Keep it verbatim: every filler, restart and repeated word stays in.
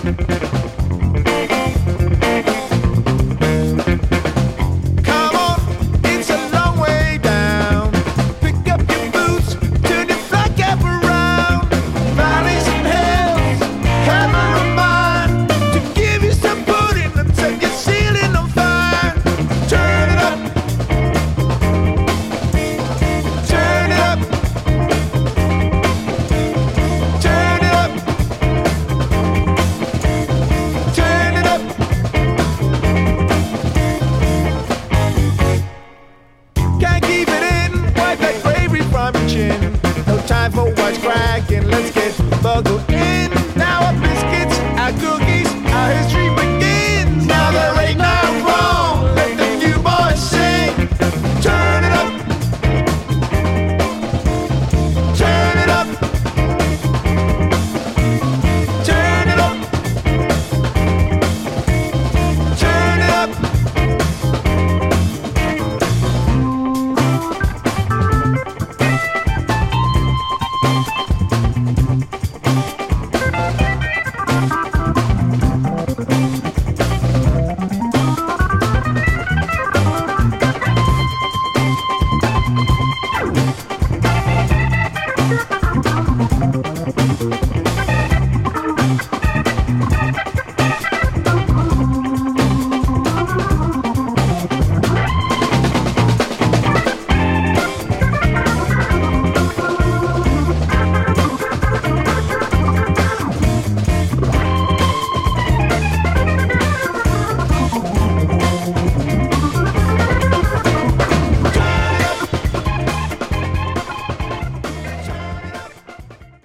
No time for what's cracking, let's get buggled in. Now our biscuits, our cookies, our history begins. Now there ain't no wrong, let the new boys sing. Turn it up, turn it up, turn it up, turn it up. Thank you.